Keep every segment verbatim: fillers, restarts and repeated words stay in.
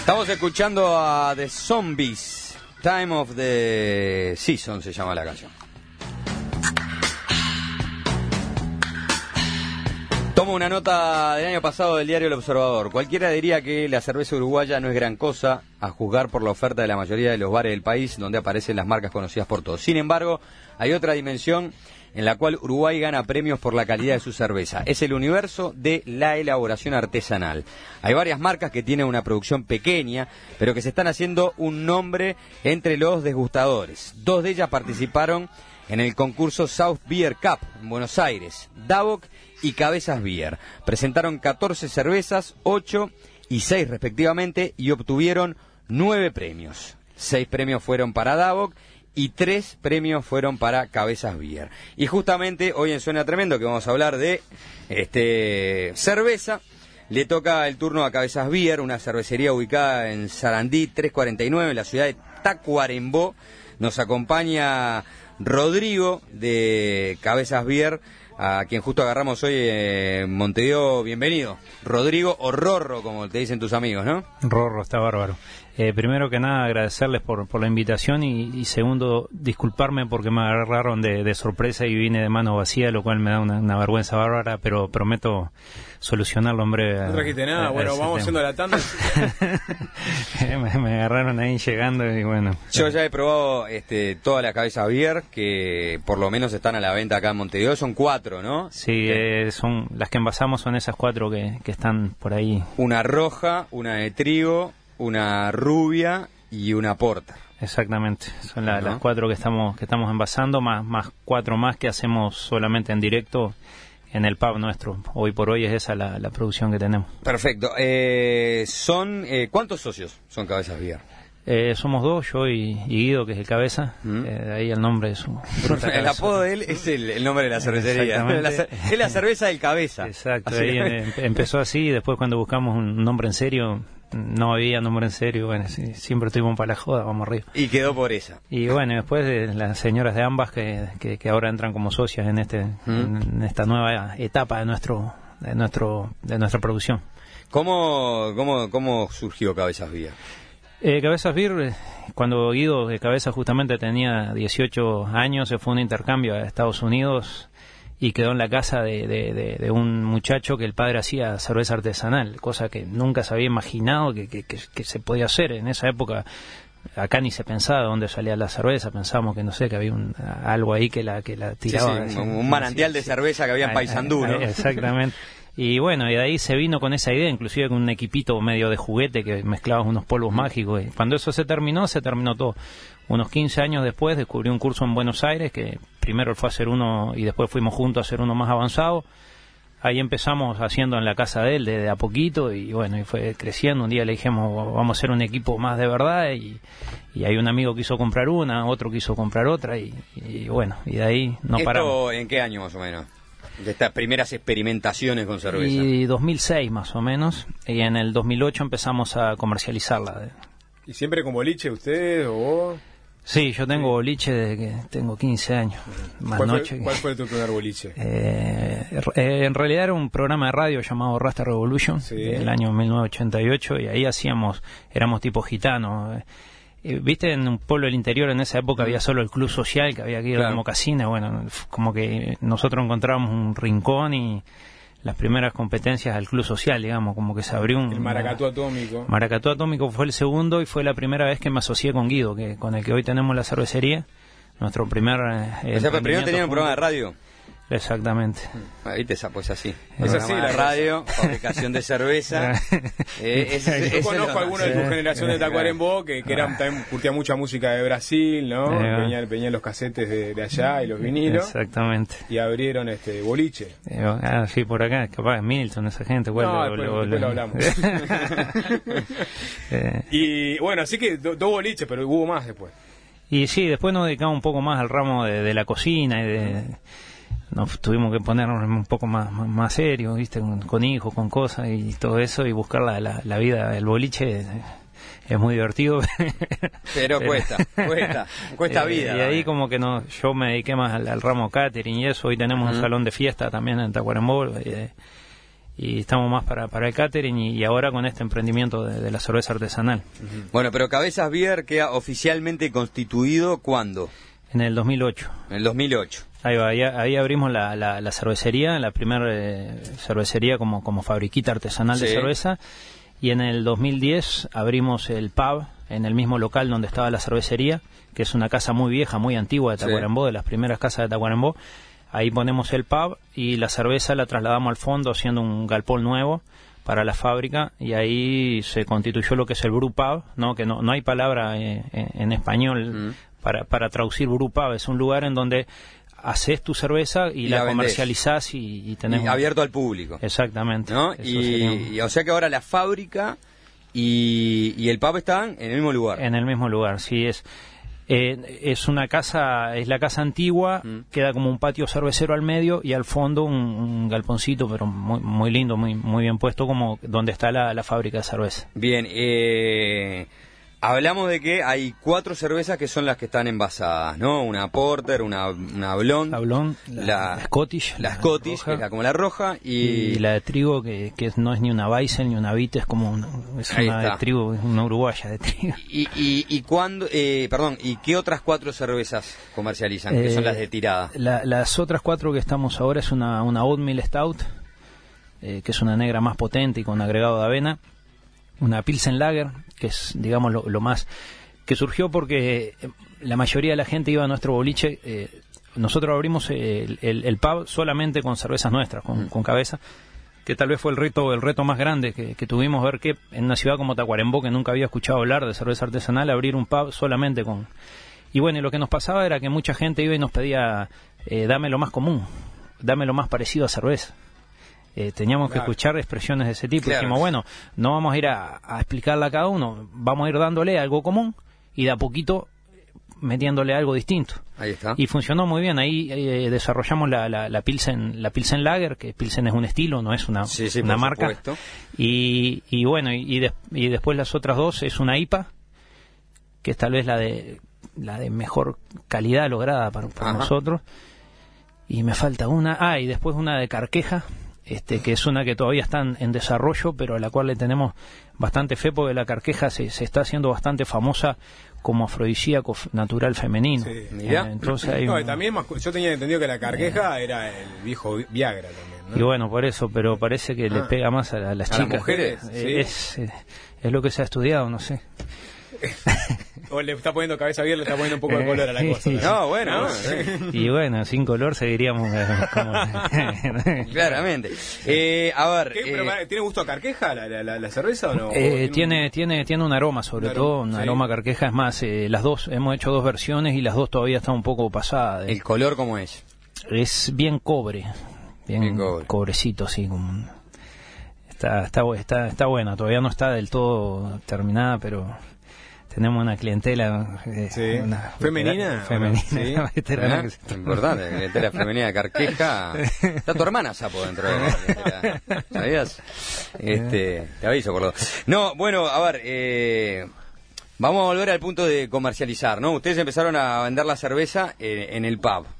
Estamos escuchando a The Zombies, Time of the Season se llama la canción. Tomo una nota del año pasado del diario El Observador. Cualquiera diría que la cerveza uruguaya no es gran cosa, a juzgar por la oferta de la mayoría de los bares del país, donde aparecen las marcas conocidas por todos. Sin embargo, hay otra dimensión en la cual Uruguay gana premios por la calidad de su cerveza. Es el universo de la elaboración artesanal. Hay varias marcas que tienen una producción pequeña, pero que se están haciendo un nombre entre los degustadores. Dos de ellas participaron en el concurso South Beer Cup en Buenos Aires, Davok y Cabezas Beer. Presentaron catorce cervezas, ocho y seis respectivamente, y obtuvieron nueve premios. Seis premios fueron para Davok y tres premios fueron para Cabezas Beer. Y justamente hoy en Suena Tremendo, que vamos a hablar de este cerveza, le toca el turno a Cabezas Beer, una cervecería ubicada en Sarandí tres cuarenta y nueve, en la ciudad de Tacuarembó. Nos acompaña Rodrigo de Cabezas Beer, a quien justo agarramos hoy en Montevideo. Bienvenido. Rodrigo o Rorro, como te dicen tus amigos, ¿no? Rorro, está bárbaro. Eh, primero que nada, agradecerles por, por la invitación y, y segundo, disculparme porque me agarraron de, de sorpresa y vine de mano vacía, lo cual me da una, una vergüenza bárbara, pero prometo solucionarlo en breve. No trajiste nada, a, bueno, a vamos haciendo la tanda. me, me agarraron ahí llegando y bueno. Yo ya he probado este, todas las Cabezas Beer, que por lo menos están a la venta acá en Montevideo, son cuatro, ¿no? Sí, eh, son las que envasamos, son esas cuatro que, que están por ahí. Una roja, una de trigo, una rubia y una porter. Exactamente, son la, uh-huh. las cuatro que estamos que estamos envasando, más más cuatro más que hacemos solamente en directo en el pub nuestro. Hoy por hoy es esa la, la producción que tenemos. Perfecto. Eh, son eh, ¿cuántos socios son Cabezas Beer? Eh, somos dos, yo y, y Guido, que es el cabeza. Mm. Eh, de ahí el nombre de su... El apodo de él es el, el nombre de la cervecería. La, es la cerveza del cabeza. Exacto, así. Ahí em, empezó así, y después cuando buscamos un nombre en serio, no había nombre en serio, bueno, sí, siempre estuvimos para la joda, vamos arriba. Y quedó por esa. Y bueno, después de las señoras de ambas que, que, que ahora entran como socias en este mm. en esta nueva etapa de nuestro de nuestro de nuestra producción. ¿Cómo, cómo, cómo surgió Cabezas Beer? Eh, Cabezas Beer, cuando Guido de Cabeza justamente tenía dieciocho años, se fue a un intercambio a Estados Unidos y quedó en la casa de, de, de, de un muchacho que el padre hacía cerveza artesanal, cosa que nunca se había imaginado que, que, que, que se podía hacer. En esa época acá ni se pensaba de dónde salía la cerveza, pensábamos que no sé, que había un, algo ahí que la, que la tiraba. Sí, sí, un, un manantial sí, de cerveza que había en Paysandú, ¿no? Exactamente. Y bueno, y de ahí se vino con esa idea, inclusive con un equipito medio de juguete que mezclaba unos polvos mágicos. Y cuando eso se terminó, se terminó todo. Unos quince años después descubrí un curso en Buenos Aires, que primero fue a hacer uno y después fuimos juntos a hacer uno más avanzado. Ahí empezamos haciendo en la casa de él de, de a poquito y bueno, y fue creciendo. Un día le dijimos, vamos a hacer un equipo más de verdad y, y hay un amigo que quiso comprar una, otro quiso comprar otra y, y bueno, y de ahí no ¿Esto paramos. ¿En qué año más o menos? De estas primeras experimentaciones con cerveza. Y dos mil seis más o menos, y en el dos mil ocho empezamos a comercializarla. ¿Y siempre con boliche usted o vos? Sí, yo tengo sí. boliche desde que tengo quince años. Más ¿Cuál, noche fue, ¿Cuál fue tu primer boliche? Eh, eh, en realidad era un programa de radio llamado Rasta Revolution, sí. del año mil novecientos ochenta y ocho, y ahí hacíamos, éramos tipo gitanos. Viste, en un pueblo del interior en esa época había solo el club social, que había que ir claro. como casino. Bueno, como que nosotros encontrábamos un rincón y las primeras competencias al club social, digamos, como que se abrió un... El Maracatú Atómico. Maracatú Atómico fue el segundo y fue la primera vez que me asocié con Guido, que con el que hoy tenemos la cervecería. Nuestro primer... Eh, o sea, primero tenía un programa de radio. Exactamente. Ahí te sapo, es así. Es así, la radio, fabricación de cerveza. eh, es, es, Yo es conozco a algunos de tu generación de Tacuarembó que, que eran, también curtían mucha música de Brasil, ¿no? Eh, venían, venían los casetes de, de allá y los vinilos. Exactamente. Y abrieron este boliche. Eh, ah, sí, por acá, capaz Milton, esa gente. Bueno, no, lo, después, lo, después lo, lo hablamos. eh. Y bueno, así que dos do boliches, pero hubo más después. Y sí, después nos dedicamos un poco más al ramo de, de la cocina y de... Nos tuvimos que ponernos un poco más más, más serios, ¿viste? Con, con hijos, con cosas y todo eso, y buscar la, la, la vida del boliche es, es muy divertido. Pero cuesta, cuesta, cuesta eh, vida. Y ahí como que no, yo me dediqué más al, al ramo catering y eso. Hoy tenemos uh-huh. un salón de fiesta también en Tacuarembó. Eh, y estamos más para, para el catering y, y ahora con este emprendimiento de, de la cerveza artesanal. Uh-huh. Bueno, pero Cabezas Beer queda oficialmente constituido ¿cuándo? En el dos mil ocho. En el dos mil ocho. Ahí va, ahí, ahí abrimos la, la, la cervecería, la primera eh, cervecería como, como fabriquita artesanal sí. de cerveza, y en el dos mil diez abrimos el pub en el mismo local donde estaba la cervecería, que es una casa muy vieja, muy antigua de Tacuarembó, sí. de las primeras casas de Tacuarembó. Ahí ponemos el pub y la cerveza la trasladamos al fondo haciendo un galpón nuevo para la fábrica, y ahí se constituyó lo que es el brew pub, ¿no? Que no, no hay palabra eh, en español mm. para, para traducir brew pub. Es un lugar en donde haces tu cerveza y, y la, la comercializás y, y tenés... Y un... abierto al público. Exactamente. ¿No? Y, un... y o sea que ahora la fábrica y, y el pub están en el mismo lugar. En el mismo lugar, sí. Es eh, es una casa, es la casa antigua, mm. queda como un patio cervecero al medio y al fondo un, un galponcito, pero muy, muy lindo, muy muy bien puesto, como donde está la, la fábrica de cerveza. Bien, eh... hablamos de que hay cuatro cervezas que son las que están envasadas, ¿no? Una Porter, una, una Blonde, la, Blonde la, la, la Scottish, la, la Scottish, que es la, como la roja, y... y la de trigo, que, que no es ni una Weizen ni una Vite, es como una, es una de trigo, es una uruguaya de trigo. ¿Y, y, y cuándo, eh, perdón, y qué otras cuatro cervezas comercializan, eh, que son las de tirada? La, las otras cuatro que estamos ahora es una, una Oatmeal Stout, eh, que es una negra más potente y con agregado de avena. Una Pilsen Lager, que es, digamos, lo, lo más que surgió porque la mayoría de la gente iba a nuestro boliche. Eh, nosotros abrimos el, el, el pub solamente con cervezas nuestras, con, mm. con cabeza, que tal vez fue el reto el reto más grande que, que tuvimos, ver que en una ciudad como Tacuarembó, que nunca había escuchado hablar de cerveza artesanal, abrir un pub solamente con... Y bueno, y lo que nos pasaba era que mucha gente iba y nos pedía, eh, dame lo más común, dame lo más parecido a cerveza. Eh, teníamos claro. que escuchar expresiones de ese tipo. Claro. Dijimos, bueno, no vamos a ir a, a explicarle a cada uno, vamos a ir dándole algo común y de a poquito metiéndole algo distinto. Ahí está. Y funcionó muy bien. Ahí eh, desarrollamos la, la, la Pilsen la Pilsen Lager, que Pilsen es un estilo, no es una, sí, sí, una marca. Y, y bueno, y, y, de, y después las otras dos es una I P A, que es tal vez la de la de mejor calidad lograda para, para nosotros. Y me falta una. Ah, y después una de Carqueja, Este, que es una que todavía está en, en desarrollo, pero a la cual le tenemos bastante fe, porque la Carqueja se, se está haciendo bastante famosa como afrodisíaco natural femenino. Sí, eh, entonces hay no, un... también más, yo tenía entendido que la Carqueja eh, era el viejo Viagra también, ¿no? Y bueno, por eso, pero parece que ah, le pega más a, a las a chicas. Las mujeres, eh, ¿sí? es, es lo que se ha estudiado, no sé. O le está poniendo cabeza bien, le está poniendo un poco de color a la cosa. No, no bueno. ¿No? Y bueno, sin color seguiríamos como... Claramente. Eh, a ver... ¿Qué, pero, eh, ¿Tiene gusto a Carqueja la, la, la cerveza o no? Eh, tiene, un... tiene, tiene un aroma, sobre un todo, aroma, un ¿sí? aroma Carqueja. Es más, eh, las dos, hemos hecho dos versiones y las dos todavía están un poco pasadas. ¿El color cómo es? Es bien cobre, bien, bien cobre. Cobrecito, así como... Está, está, está, está buena, todavía no está del todo terminada, pero... Tenemos una clientela eh, sí. una femenina, femenina, sí. veterana. ¿Eh? Que importante, clientela femenina de Carqueja. Está tu hermana Sapo dentro de la clientela, ¿sabías? Este, te aviso por lo. No, bueno, a ver, eh, vamos a volver al punto de comercializar, ¿no? Ustedes empezaron a vender la cerveza en, en el pub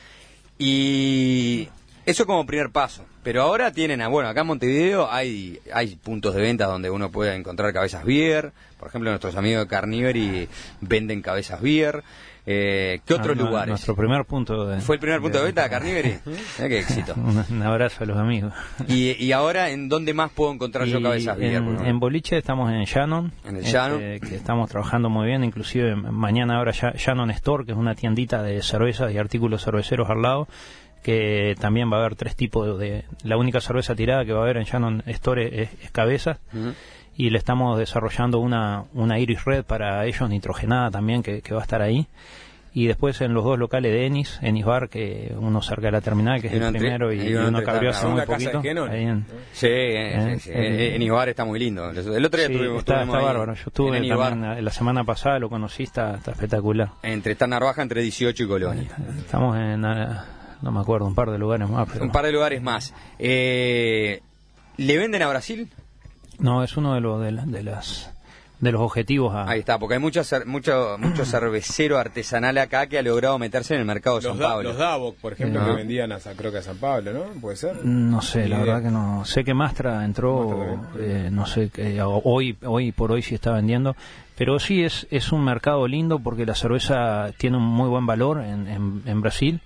y eso como primer paso. Pero ahora tienen, bueno, acá en Montevideo hay hay puntos de venta donde uno puede encontrar Cabezas Beer. Por ejemplo, nuestros amigos de Carnivore venden Cabezas Beer. Eh, ¿Qué otros no, lugares? Nuestro primer punto de... ¿Fue el primer punto de, de venta de Carnivore? Mira qué éxito. Un, un abrazo a los amigos. ¿Y, y ahora en dónde más puedo encontrar y yo Cabezas Beer? En, en Boliche estamos en Shannon. En el Shannon. Este, que estamos trabajando muy bien. Inclusive mañana ahora Shannon Store, que es una tiendita de cervezas y artículos cerveceros al lado, que también va a haber tres tipos de... La única cerveza tirada que va a haber en Shannon Store es, es Cabezas. Uh-huh. Y le estamos desarrollando una, una Iris Red para ellos, nitrogenada también, que, que va a estar ahí. Y después en los dos locales de Ennis, Ennis Bar, que uno cerca de la terminal, que es el primero, y, y uno que abrió hace muy poquito. Ahí en, sí, eh, sí, sí. El, Ennis Bar está muy lindo. El otro día sí, estuvimos, está, está bárbaro. Yo estuve también Bar. La semana pasada, lo conocí, está, está espectacular. Entre está Narvaja, entre dieciocho y Colonia. Estamos en, no me acuerdo, un par de lugares más. Pero... Un par de lugares más. Eh, ¿Le venden a Brasil? No, es uno de los de, la, de las de los objetivos a... Ahí está, porque hay mucho, mucho, mucho cervecero artesanal acá que ha logrado meterse en el mercado de los San da, Pablo. Los Davok, por ejemplo, no. que vendían a, creo que a San Pablo, ¿no? ¿Puede ser? No sé, la verdad que no. Sé que Mastra entró, Mastra eh, no sé, eh, hoy hoy por hoy sí está vendiendo, pero sí es, es un mercado lindo porque la cerveza tiene un muy buen valor en, en, en Brasil.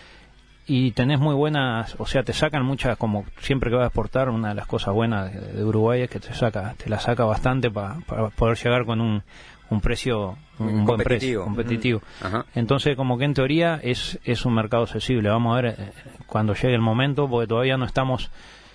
Y tenés muy buenas, o sea, te sacan muchas, como siempre que vas a exportar, una de las cosas buenas de, de Uruguay es que te saca, te la saca bastante para pa poder llegar con un, un precio, un, un buen precio, competitivo. Uh-huh. Entonces, como que en teoría es, es un mercado accesible. Vamos a ver eh, cuando llegue el momento, porque todavía no estamos,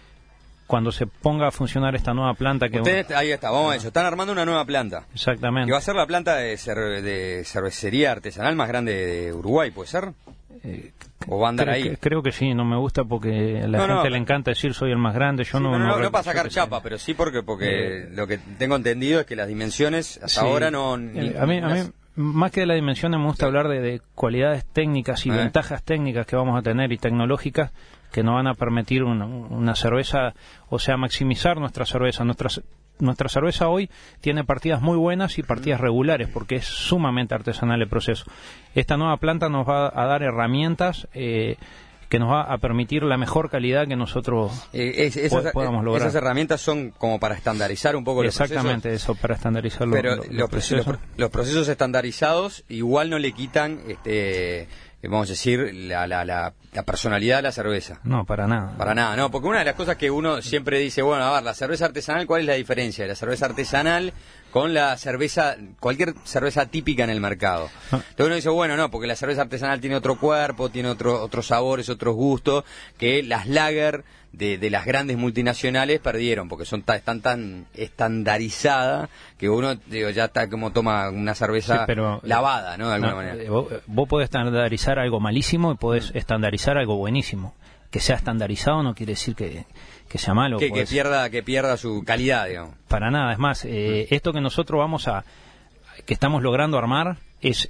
cuando se ponga a funcionar esta nueva planta que... Ustedes, ahí está, vamos a eso, están armando una nueva planta. Exactamente. Que va a ser la planta de, cerve de cervecería artesanal más grande de Uruguay, ¿puede ser? Eh, ¿O va a andar creo, ahí? Que, creo que sí, no me gusta porque a la no, gente no, le encanta decir soy el más grande. Yo sí, no, no, no, no, no para sacar chapa, pero sí porque porque eh, lo que tengo entendido es que las dimensiones hasta sí, ahora no... Ni, a, mí, a mí, más que de las dimensiones, me gusta sí. hablar de, de cualidades técnicas y ¿Eh? ventajas técnicas que vamos a tener y tecnológicas que nos van a permitir una, una cerveza, o sea, maximizar nuestra cerveza. Nuestra, nuestra cerveza hoy tiene partidas muy buenas y partidas regulares porque es sumamente artesanal el proceso. Esta nueva planta nos va a dar herramientas eh, que nos va a permitir la mejor calidad que nosotros eh, es, esas, podamos lograr. Esas herramientas son como para estandarizar un poco los procesos. Exactamente, eso, para estandarizar los, Pero los, los, los procesos. Los, los procesos estandarizados igual no le quitan... este vamos a decir, la, la, la, la personalidad de la cerveza. No, para nada. Para nada, no, porque una de las cosas que uno siempre dice, bueno, a ver, la cerveza artesanal, ¿cuál es la diferencia de la cerveza artesanal con la cerveza, cualquier cerveza típica en el mercado? Entonces uno dice, bueno, no, porque la cerveza artesanal tiene otro cuerpo, tiene otro, otros sabores, otros gustos, que las lager de, de las grandes multinacionales perdieron, porque son ta, están tan estandarizadas que uno digo, ya está como toma una cerveza sí, pero, lavada, ¿no? De alguna no, manera. Vos, vos podés estandarizar algo malísimo y podés estandarizar algo buenísimo. Que sea estandarizado no quiere decir que, que sea malo. Que, que pierda que pierda su calidad, digamos. Para nada, es más, eh, mm. esto que nosotros vamos a, que estamos logrando armar es...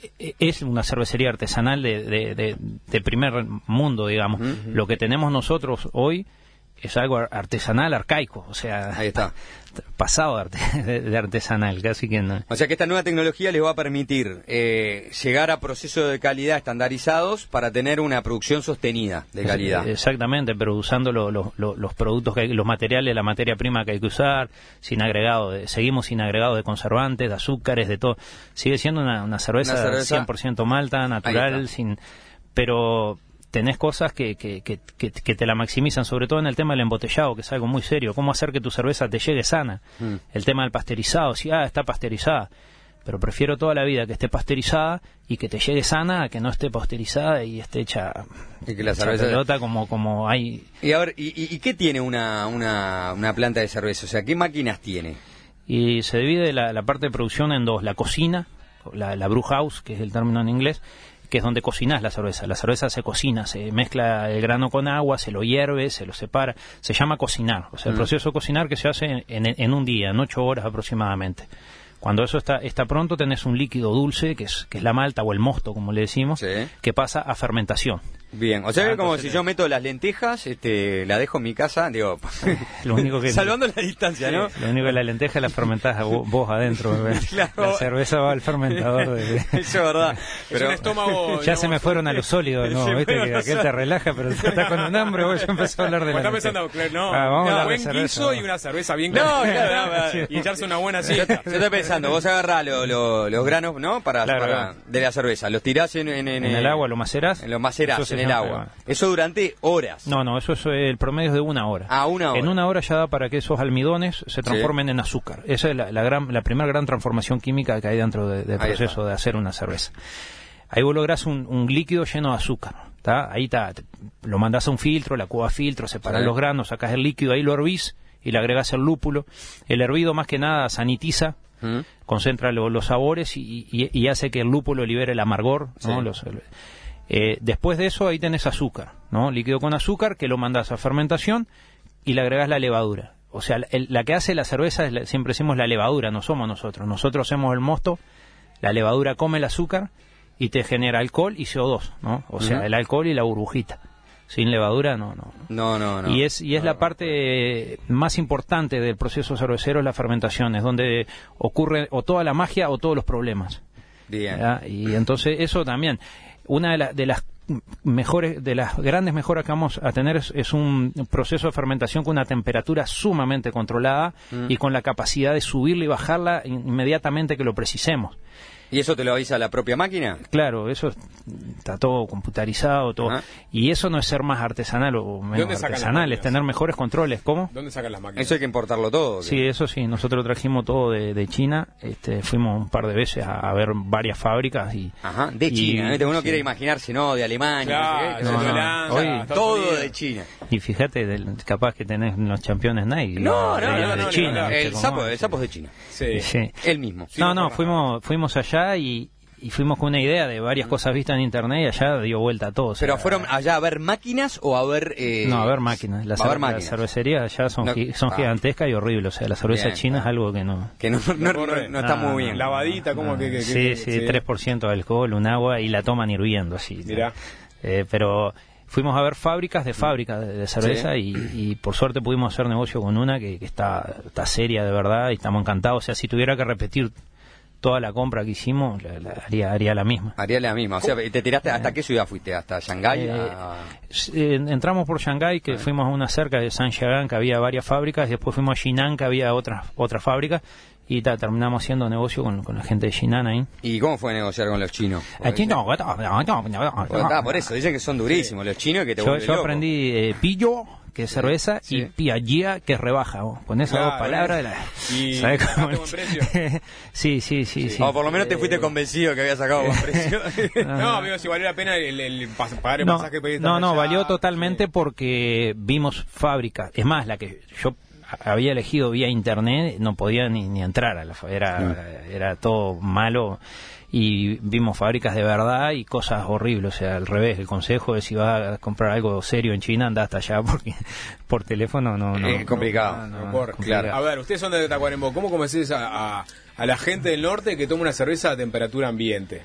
es una cervecería artesanal de, de, de, de primer mundo, digamos. Uh-huh. Lo que tenemos nosotros hoy es algo artesanal, arcaico, o sea, ahí está, pasado de, arte, de, de artesanal, casi que no. O sea que esta nueva tecnología les va a permitir eh, llegar a procesos de calidad estandarizados para tener una producción sostenida de calidad. Exactamente, pero usando lo, lo, lo, los productos, que hay, los materiales, la materia prima que hay que usar, sin agregado, de, seguimos sin agregado de conservantes, de azúcares, de todo. Sigue siendo una, una cerveza, una cerveza cien por ciento malta, natural, sin, pero tenés cosas que, que, que, que, que te la maximizan, sobre todo en el tema del embotellado, que es algo muy serio. ¿Cómo hacer que tu cerveza te llegue sana? Mm. El tema del pasteurizado, si ah, está pasteurizada. Pero prefiero toda la vida que esté pasteurizada y que te llegue sana a que no esté pasteurizada y esté hecha, y que la hecha cerveza pelota como, como hay. Y a ver, ¿y, y, y qué tiene una, una, una planta de cerveza? O sea, ¿qué máquinas tiene? Y se divide la, la parte de producción en dos. La cocina, la, la brew house, que es el término en inglés, que es donde cocinás la cerveza. La cerveza se cocina, se mezcla el grano con agua, se lo hierve, se lo separa. Se llama cocinar. O sea, el mm. proceso de cocinar que se hace en, en, en un día, en ocho horas aproximadamente. Cuando eso está, está pronto, tenés un líquido dulce, que es, que es la malta o el mosto, como le decimos, sí. que pasa a fermentación. Bien, o sea, ah, como si yo meto las lentejas, este, la dejo en mi casa, digo, lo único que salvando la distancia, ¿no? Lo único que la lenteja la fermentás vos, vos adentro, claro. La cerveza va al fermentador. De... Eso es verdad. Pero es un estómago, ya digamos, se me fueron a los sólidos, ¿no? Viste que aquel te relaja, pero te está con un hambre, vos ya empezó a hablar de la está pensando, no, ah, vamos no, a buen cerveza, guiso y una cerveza bien caliente no, y echarse una buena siesta. Yo estoy pensando, vos agarrás lo, lo, los granos, ¿no? Para, claro, para claro. de la cerveza, los tirás en, en, en, en el agua, lo macerás. En lo macerás, en el agua. Eso durante horas. No, no, eso es el promedio es de una hora. Ah, una hora. En una hora ya da para que esos almidones se transformen sí. en azúcar. Esa es la, la, gran, la primera gran transformación química que hay dentro de, del proceso de hacer una cerveza. Ahí vos lográs un, un líquido lleno de azúcar. ¿Tá? Ahí está, lo mandás a un filtro, la cuba filtro, separás sí. los granos, sacás el líquido, ahí lo hervís y le agregás el lúpulo. El hervido más que nada sanitiza, ¿Mm? concentra lo, los sabores y, y, y hace que el lúpulo libere el amargor, ¿no? Sí. Los, Eh, después de eso ahí tenés azúcar, ¿no? Líquido con azúcar que lo mandás a fermentación y le agregás la levadura. O sea, el, la que hace la cerveza es la, siempre decimos la levadura, no somos nosotros. Nosotros hacemos el mosto, la levadura come el azúcar y te genera alcohol y C O dos, ¿no? O sea, uh-huh. el alcohol y la burbujita. Sin levadura, no, no. No, no, no. Y es, y es la parte más importante del proceso cervecero, es la fermentación, es donde ocurre o toda la magia o todos los problemas. Bien. ¿Ya? Y entonces eso también, una de, la, de las mejores, de las grandes mejoras que vamos a tener es, es un proceso de fermentación con una temperatura sumamente controlada mm. y con la capacidad de subirla y bajarla inmediatamente que lo precisemos. ¿Y eso te lo avisa la propia máquina? Claro, eso está todo computarizado, todo. Ajá. Y eso no es ser más artesanal o menos artesanal, es tener mejores controles. ¿Cómo? ¿Dónde sacan las máquinas? Eso hay que importarlo todo. Sí, ¿qué? Eso sí, nosotros trajimos todo de, de China, este, fuimos un par de veces a, a ver varias fábricas y... Ajá, de China, y, uno sí. quiere imaginarse, ¿no? De Alemania, claro, no sé qué. No, no, no, hoy, todo de China. Y fíjate, del, capaz que tenés los campeones Nike. No, no, de, no, de no, China, no, no. El, sapo, el sapo es de China. Sí. sí. El mismo. Sí, no, no, fuimos, fuimos allá y... Y fuimos con una idea de varias cosas vistas en internet y allá dio vuelta a todo. ¿Pero o sea, fueron allá a ver máquinas o a ver...? Eh... No, a ver máquinas. Las cer máquinas. cervecerías allá son, no, gi son ah. gigantescas y horribles. O sea, la cerveza bien, china ah. es algo que no... Que no, no, no, no, no está ah, muy bien. Lavadita, como ah, que, que, Sí, que, sí, sí, tres por ciento de alcohol, un agua y la toman hirviendo así. Mirá. Eh, pero... Fuimos a ver fábricas de fábricas de, de cerveza sí. y, y por suerte pudimos hacer negocio con una que, que está, está seria de verdad y estamos encantados. O sea, si tuviera que repetir toda la compra que hicimos, la, la, haría, haría la misma. Haría la misma. O sea, ¿te tiraste hasta eh, qué ciudad fuiste? ¿Hasta Shanghái? Eh, a... eh, entramos por Shanghái, que eh. fuimos a una cerca de Zhangjiagang, que había varias fábricas, y después fuimos a Jinan, que había otras otras fábricas, y ta, terminamos haciendo negocio con, con la gente de Jinan ahí. ¿Y cómo fue negociar con los chinos? No, por eso, dicen que son durísimos los chinos, que te Yo, vuelven yo loco. aprendí eh, pillo, que es cerveza, sí. y piaggia, que es rebaja. ¿Vos? Con esas claro, dos palabras... La... ¿Y ¿sabes cómo? buen precio? sí, sí, sí, sí. O por lo menos te fuiste convencido que había sacado buen precio. no, amigo, si valió la pena el, el, el pagar el no, pasaje. No, no, allá, valió totalmente sí. porque vimos fábricas. Es más, la que yo había elegido vía internet no podía ni, ni entrar a la era, no. era todo malo. Y vimos fábricas de verdad y cosas horribles, o sea, al revés, el consejo es si vas a comprar algo serio en China, anda hasta allá porque por teléfono no... no es complicado. No, no, por, complicado. A ver, ustedes son de Tacuarembó, ¿cómo convences a, a, a la gente del norte que tome una cerveza a temperatura ambiente?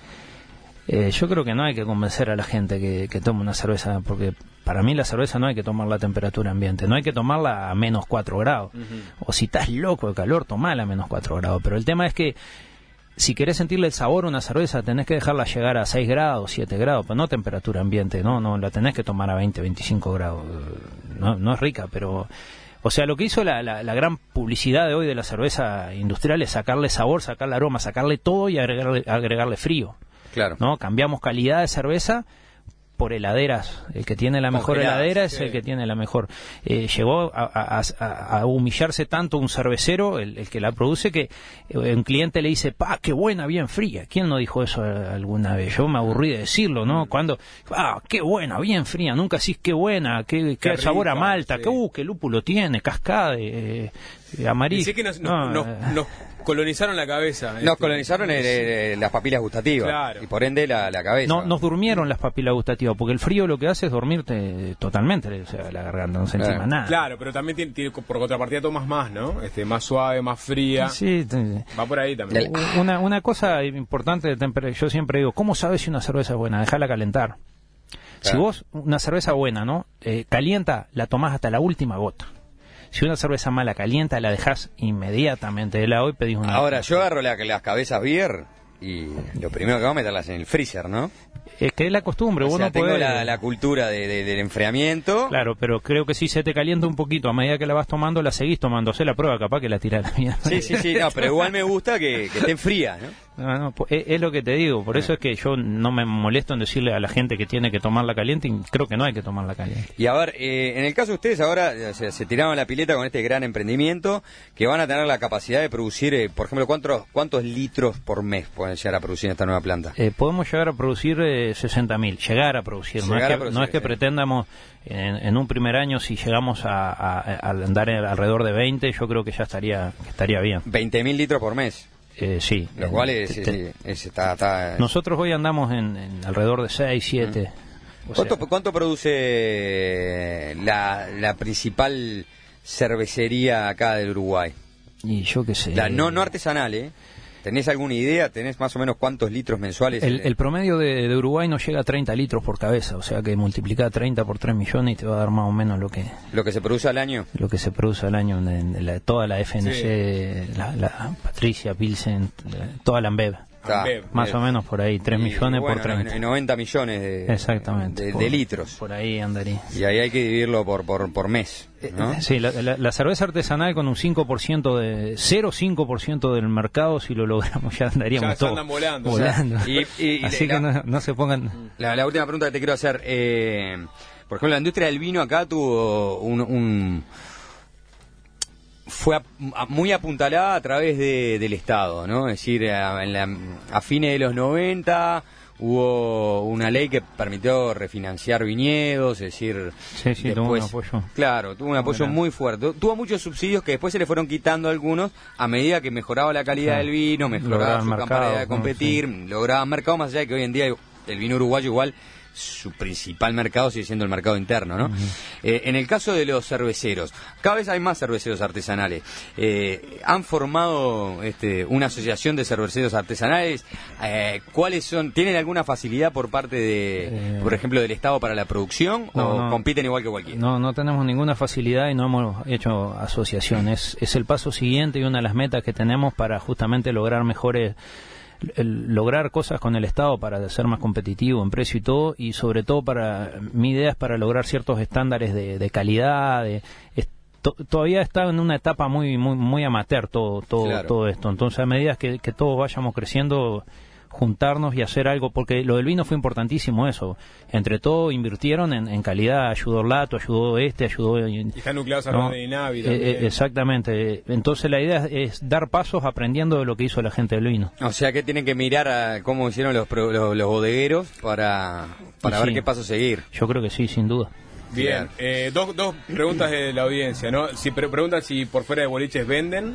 Eh, yo creo que no hay que convencer a la gente que, que tome una cerveza, porque para mí la cerveza no hay que tomarla a temperatura ambiente, no hay que tomarla a menos cuatro grados, uh-huh. o si estás loco de calor, tomala a menos cuatro grados, pero el tema es que si querés sentirle el sabor a una cerveza, tenés que dejarla llegar a seis grados, siete grados, pero no temperatura ambiente, no, no, la tenés que tomar a veinte, veinticinco grados. No, no es rica, pero... O sea, lo que hizo la, la, la gran publicidad de hoy de la cerveza industrial es sacarle sabor, sacarle aroma, sacarle todo y agregarle, agregarle frío. Claro. ¿No? Cambiamos calidad de cerveza por heladeras. El que tiene la mejor Congeladas, heladera es sí. el que tiene la mejor. Eh, llegó a, a, a, a humillarse tanto un cervecero, el, el que la produce, que un cliente le dice, pa, qué buena, bien fría. ¿Quién no dijo eso alguna vez? Yo me aburrí de decirlo, ¿no? Cuando, ah, qué buena, bien fría. Nunca decís qué buena, qué, qué, qué sabor rica, a malta, sí. qué, uh, qué lúpulo tiene, cascada, eh, eh, amarillo. Dice que nos, no, nos, eh, nos colonizaron la cabeza. Nos este. colonizaron el, el, las papilas gustativas. Claro. Y por ende la, la cabeza. No, nos durmieron las papilas gustativas, porque el frío lo que hace es dormirte totalmente, o sea, la garganta no se claro. encima nada. Claro, pero también tiene, tiene, por contrapartida tomas más, ¿no? Este, más suave, más fría. Sí, te, va por ahí también. Una, una cosa importante de temperatura, yo siempre digo, ¿cómo sabes si una cerveza es buena? Déjala calentar. Claro. Si vos, una cerveza buena, ¿no? Eh, calienta, la tomás hasta la última gota. Si una cerveza mala calienta, la dejás inmediatamente de lado y pedís una... Ahora, yo agarro la, las cabezas beer y lo primero que hago es meterlas en el freezer, ¿no? Es que es la costumbre, o vos sea, no tengo podés... la, la cultura de, de, del enfriamiento. Claro, pero creo que si se te calienta un poquito, a medida que la vas tomando, la seguís tomando. Hacé la prueba, capaz que la tirás a la mierda. Sí, sí, sí, no, pero igual me gusta que, que estén frías, ¿no? No, no, es, es lo que te digo, por eso es que yo no me molesto en decirle a la gente que tiene que tomarla caliente, y creo que no hay que tomarla caliente. Y a ver, eh, en el caso de ustedes ahora o sea, se tiraron la pileta con este gran emprendimiento que van a tener la capacidad de producir, eh, por ejemplo, ¿cuántos, cuántos litros por mes pueden llegar a producir en esta nueva planta? Eh, podemos llegar a producir eh, sesenta mil, llegar a producir, llegar no, es que, a producir, no es que sí. pretendamos en, en un primer año, si llegamos a, a, a andar alrededor de veinte, yo creo que ya estaría, que estaría bien. veinte mil litros por mes. Eh, sí. Lo cual es, te, sí, es, está, está... Nosotros hoy andamos en, en alrededor de seis, siete. Mm. ¿Cuánto, ¿Cuánto produce la, la principal cervecería acá del Uruguay? Y yo qué sé. La no, no artesanal, ¿eh? ¿Tenés alguna idea? ¿Tenés más o menos cuántos litros mensuales? El, el promedio de, de Uruguay no llega a treinta litros por cabeza, o sea que multiplica treinta por tres millones y te va a dar más o menos lo que... ¿Lo que se produce al año? Lo que se produce al año, en, en la, toda la F N C, sí. la, la Patricia, Pilsen, toda la Ambev. Está, más eh, o menos por ahí, tres millones bueno, por treinta. noventa millones de, Exactamente, de, por, de litros. Por ahí andaría. Y ahí hay que dividirlo por por, por mes, ¿no? Sí, la, la, la cerveza artesanal con un cinco por ciento de cero coma cinco por ciento del mercado, si lo logramos ya andaríamos ya todos andan volando. volando. Y, y, Así la, que no, no se pongan... La, la última pregunta que te quiero hacer, eh, por ejemplo, la industria del vino acá tuvo un... un fue a, a, muy apuntalada a través de, del Estado, ¿no? Es decir, a, en la, a fines de los noventa hubo una ley que permitió refinanciar viñedos, es decir... Sí, sí, después, tuvo un apoyo. Claro, tuvo un apoyo muy fuerte. Tuvo muchos subsidios que después se le fueron quitando algunos a medida que mejoraba la calidad sí. del vino, mejoraba su mercado, capacidad de competir, ¿no? Sí. Lograba mercado, más allá de que hoy en día el vino uruguayo igual... su principal mercado sigue siendo el mercado interno, ¿no? Uh-huh. Eh, en el caso de los cerveceros, cada vez hay más cerveceros artesanales. Eh, ¿Han formado este, una asociación de cerveceros artesanales? Eh, ¿Cuáles son? ¿Tienen alguna facilidad por parte de, eh, por ejemplo, del Estado para la producción no, o no, compiten igual que cualquiera? No, no tenemos ninguna facilidad y no hemos hecho asociaciones. Es el paso siguiente y una de las metas que tenemos para justamente lograr mejores El lograr cosas con el Estado para ser más competitivo en precio y todo, y sobre todo para mi idea es para lograr ciertos estándares de, de calidad. De, es, to, todavía está en una etapa muy muy muy amateur todo todo claro. todo esto. Entonces, a medida que, que todos vayamos creciendo, juntarnos y hacer algo, porque lo del vino fue importantísimo eso. Entre todo invirtieron en, en calidad, ayudó Orlato, ayudó este, ayudó... Y están nucleados a ¿no? de Inavi eh, eh, exactamente. Entonces la idea es, es dar pasos aprendiendo de lo que hizo la gente del vino. O sea que tienen que mirar a cómo hicieron los, los, los bodegueros para, para ver sí. qué paso seguir. Yo creo que sí, sin duda. Bien, eh, dos, dos preguntas de la audiencia, ¿no? Si pre preguntan si por fuera de boliches venden...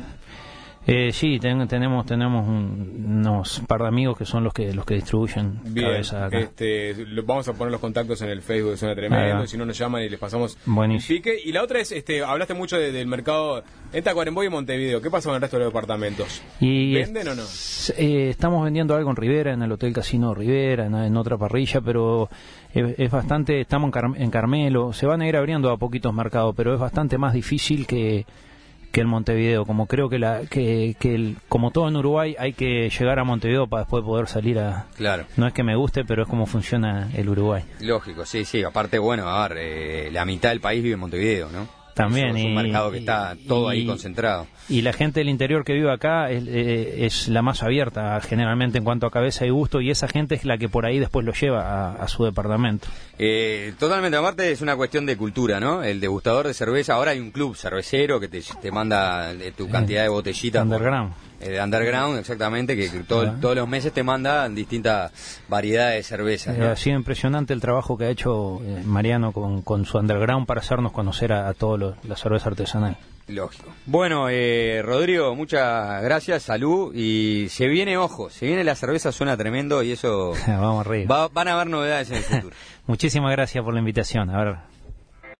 Eh, sí, ten, tenemos tenemos un, unos par de amigos que son los que los que distribuyen Bien, cabeza acá. Este, lo, vamos a poner los contactos en el Facebook de Zona Tremendo, si no nos llaman y les pasamos Buenísimo. el pique. Y la otra es, este, hablaste mucho de, del mercado en Tacuarembó y Montevideo. ¿Qué pasa con el resto de los departamentos? Y ¿Venden es, o no? Eh, estamos vendiendo algo en Rivera, en el Hotel Casino Rivera, en, en otra parrilla, pero es, es bastante, estamos en, Car en Carmelo, se van a ir abriendo a poquitos mercados, pero es bastante más difícil que que el Montevideo, como creo que la que, que el, como todo en Uruguay hay que llegar a Montevideo para después poder salir a... Claro. No es que me guste, pero es como funciona el Uruguay. Lógico, sí, sí. Aparte, bueno, a ver, eh, la mitad del país vive en Montevideo, ¿no? También. Es un y, mercado que está todo y, ahí concentrado. Y la gente del interior que vive acá es, eh, es la más abierta, generalmente en cuanto a cabeza y gusto, y esa gente es la que por ahí después lo lleva a, a su departamento. Eh, totalmente, aparte es una cuestión de cultura, ¿no? El degustador de cerveza, ahora hay un club cervecero que te, te manda tu cantidad de botellitas. Underground. Por, eh, underground, exactamente, que, que todo, todos los meses te manda distintas variedades de cerveza, ¿no? Ha sido impresionante el trabajo que ha hecho eh, Mariano con, con su underground para hacernos conocer a, a toda la cerveza artesanal. Lógico. Bueno, eh, Rodrigo, muchas gracias, salud, y se viene, ojo, se viene la cerveza, suena tremendo y eso... Vamos arriba. Va, van a haber novedades en el futuro. Muchísimas gracias por la invitación, a ver...